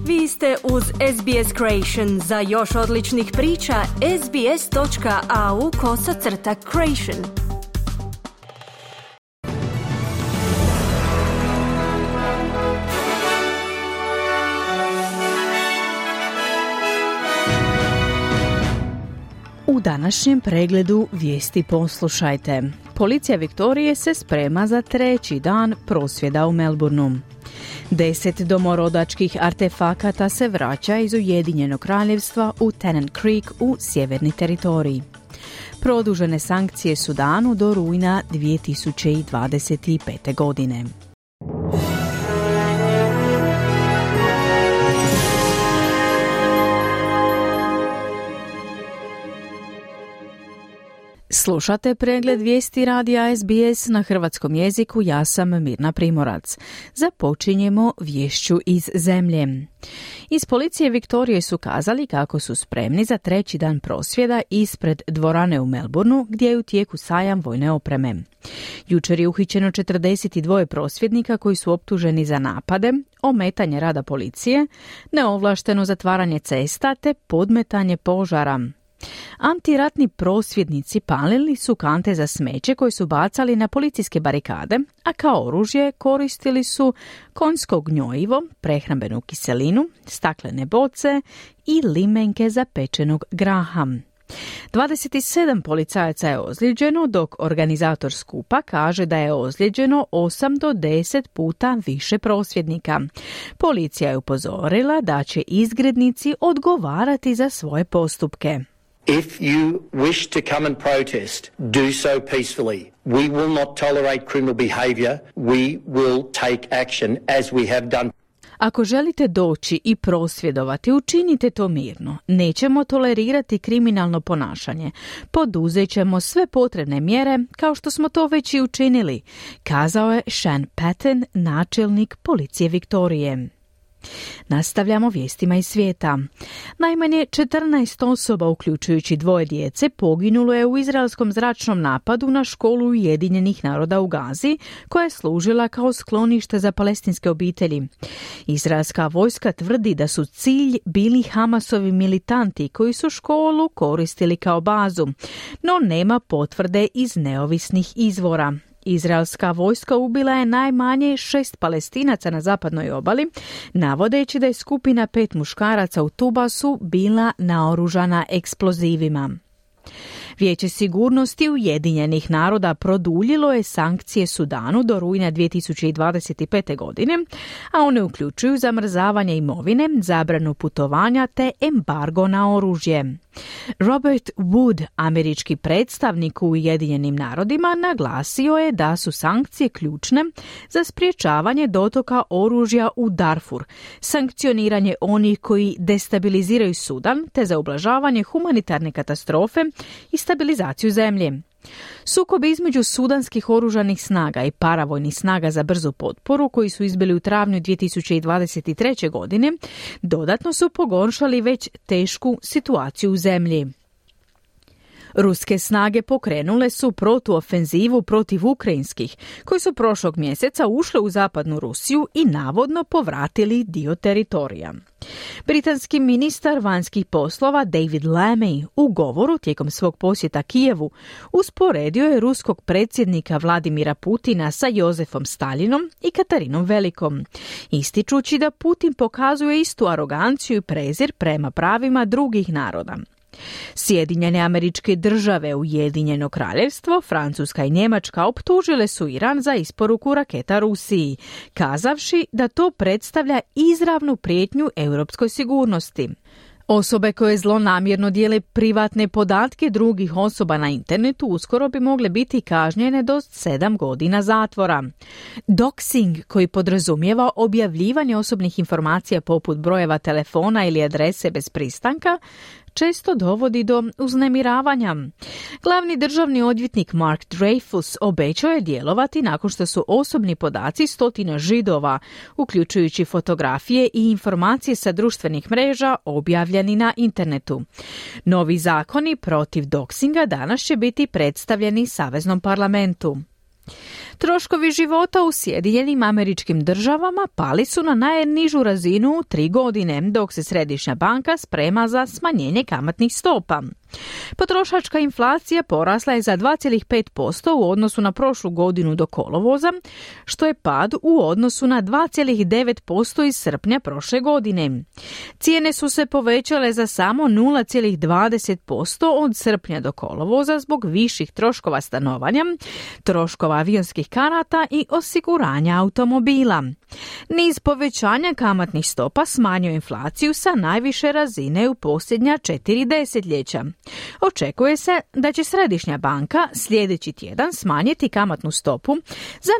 Vi ste uz SBS Creation. Za još odličnih priča, sbs.au/creation. U današnjem pregledu vijesti poslušajte. Policija Viktorije se sprema za treći dan prosvjeda u Melbourneu. 10 domorodačkih artefakata se vraća iz Ujedinjenog kraljevstva u Tennant Creek u sjeverni teritorij. Produžene sankcije Sudanu do rujna 2025. godine. Slušate pregled vijesti radija SBS na hrvatskom jeziku, ja sam Mirna Primorac. Započinjemo viješću iz zemlje. Iz policije Viktorije su kazali kako su spremni za treći dan prosvjeda ispred dvorane u Melbourneu gdje je u tijeku sajam vojne opreme. Jučer je uhićeno 42 prosvjednika koji su optuženi za napade, ometanje rada policije, neovlašteno zatvaranje cesta te podmetanje požara. Antiratni prosvjednici palili su kante za smeće koje su bacali na policijske barikade, a kao oružje koristili su konjsko gnojivo, prehrambenu kiselinu, staklene boce i limenke za pečenog graha. 27 policajaca je ozlijeđeno, dok organizator skupa kaže da je ozlijeđeno 8 do 10 puta više prosvjednika. Policija je upozorila da će izgrednici odgovarati za svoje postupke. If you wish to come and protest, do so peacefully. We will not tolerate criminal behaviour. We will take action as we have done. Ako želite doći i prosvjedovati, učinite to mirno. Nećemo tolerirati kriminalno ponašanje. Poduzet ćemo sve potrebne mjere kao što smo to već i učinili, kazao je Sean Patton, načelnik policije Viktorije. Nastavljamo vijestima iz svijeta. Najmanje 14 osoba, uključujući 2 djece, poginulo je u izraelskom zračnom napadu na školu Ujedinjenih naroda u Gazi, koja je služila kao sklonište za palestinske obitelji. Izraelska vojska tvrdi da su cilj bili Hamasovi militanti koji su školu koristili kao bazu, no nema potvrde iz neovisnih izvora. Izraelska vojska ubila je najmanje 6 Palestinaca na zapadnoj obali, navodeći da je skupina 5 muškaraca u Tubasu bila naoružana eksplozivima. Vijeće sigurnosti Ujedinjenih naroda produljilo je sankcije Sudanu do rujna 2025. godine, a one uključuju zamrzavanje imovine, zabranu putovanja te embargo na oružje. Robert Wood, američki predstavnik u Ujedinjenim narodima, naglasio je da su sankcije ključne za sprječavanje dotoka oružja u Darfur, sankcioniranje onih koji destabiliziraju Sudan te za ublažavanje humanitarne katastrofe i stabilizaciju zemlje. Sukobi između sudanskih oružanih snaga i paravojnih snaga za brzu potporu, koji su izbili u travnju 2023. godine, dodatno su pogoršali već tešku situaciju u zemlji. Ruske snage pokrenule su protuofenzivu protiv ukrajinskih, koji su prošlog mjeseca ušle u zapadnu Rusiju i navodno povratili dio teritorija. Britanski ministar vanjskih poslova David Lammy u govoru tijekom svog posjeta Kijevu usporedio je ruskog predsjednika Vladimira Putina sa Jozefom Stalinom i Katarinom Velikom, ističući da Putin pokazuje istu aroganciju i prezir prema pravima drugih naroda. Sjedinjene Američke Države, Ujedinjeno Kraljevstvo, Francuska i Njemačka optužile su Iran za isporuku raketa Rusiji, kazavši da to predstavlja izravnu prijetnju europskoj sigurnosti. Osobe koje zlonamjerno dijele privatne podatke drugih osoba na internetu uskoro bi mogle biti kažnjene do 7 godina zatvora. Doxing, koji podrazumijeva objavljivanje osobnih informacija poput brojeva telefona ili adrese bez pristanka, često dovodi do uznemiravanja. Glavni državni odvjetnik Mark Dreyfus obećao je djelovati nakon što su osobni podaci stotina Židova, uključujući fotografije i informacije sa društvenih mreža, objavljeni na internetu. Novi zakoni protiv doksinga danas će biti predstavljeni Saveznom parlamentu. Troškovi života u Sjedinjenim Američkim Državama pali su na najnižu razinu u 3 godine, dok se Središnja banka sprema za smanjenje kamatnih stopa. Potrošačka inflacija porasla je za 2,5% u odnosu na prošlu godinu do kolovoza, što je pad u odnosu na 2,9% iz srpnja prošle godine. Cijene su se povećale za samo 0,20% od srpnja do kolovoza zbog viših troškova stanovanja, troškova avionskih karata i osiguranja automobila. Niz povećanja kamatnih stopa smanjuje inflaciju sa najviše razine u posljednja 4 desetljeća. Očekuje se da će Središnja banka sljedeći tjedan smanjiti kamatnu stopu za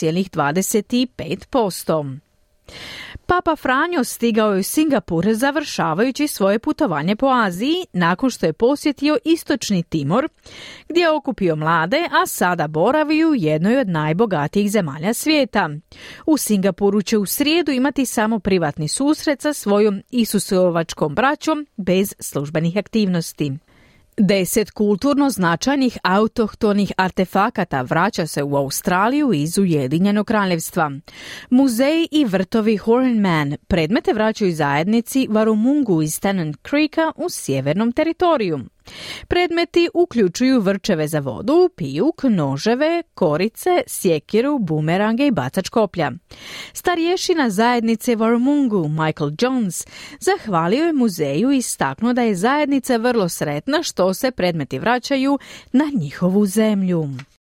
0,25%. Papa Franjo stigao je u Singapur završavajući svoje putovanje po Aziji nakon što je posjetio Istočni Timor, gdje je okupio mlade, a sada boravi u jednoj od najbogatijih zemalja svijeta. U Singapuru će u srijedu imati samo privatni susret sa svojom Isusovačkom braćom bez službenih aktivnosti. 10 kulturno značajnih autohtonih artefakata vraća se u Australiju iz Ujedinjenog kraljevstva. Muzeji i vrtovi Horanman predmete vraćaju zajednici Warrumungu iz Tennant Creeka u sjevernom teritoriju. Predmeti uključuju vrčeve za vodu, pijuk, noževe, korice, sjekiru, bumerange i bacač koplja. Starješina zajednice Warrumungu, Michael Jones, zahvalio je muzeju i istaknuo da je zajednica vrlo sretna što se predmeti vraćaju na njihovu zemlju.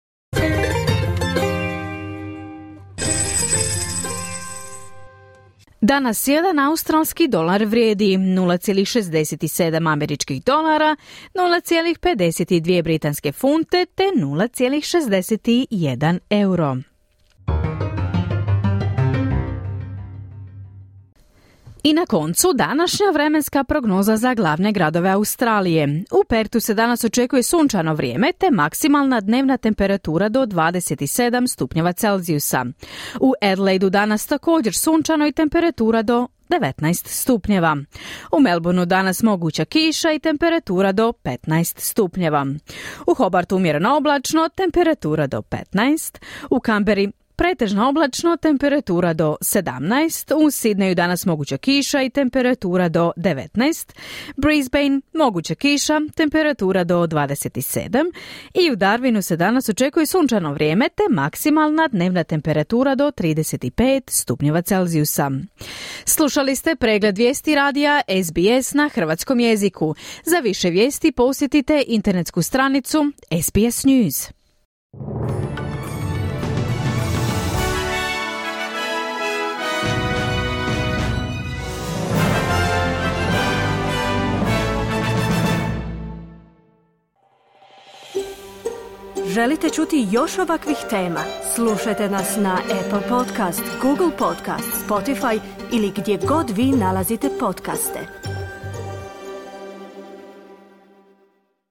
Danas jedan australski dolar vrijedi 0,67 američkih dolara, 0,52 britanske funte te 0,61 euro. I na koncu današnja vremenska prognoza za glavne gradove Australije. U Pertu se danas očekuje sunčano vrijeme te maksimalna dnevna temperatura do 27 stupnjeva Celzijusa. U Adelaidu danas također sunčano i temperatura do 19 stupnjeva. U Melbourneu danas moguća kiša i temperatura do 15 stupnjeva. U Hobartu umjereno oblačno, temperatura do 15. U Canberri pretežno oblačno, temperatura do 17, u Sidneju danas moguća kiša i temperatura do 19, Brisbane moguća kiša, temperatura do 27 i u Darwinu se danas očekuje sunčano vrijeme te maksimalna dnevna temperatura do 35 stupnjeva Celzijusa. Slušali ste pregled vijesti radija SBS na hrvatskom jeziku. Za više vijesti posjetite internetsku stranicu SBS News. Želite čuti još ovakvih tema? Slušajte nas na Apple Podcast, Google Podcast, Spotify ili gdje god vi nalazite podcaste.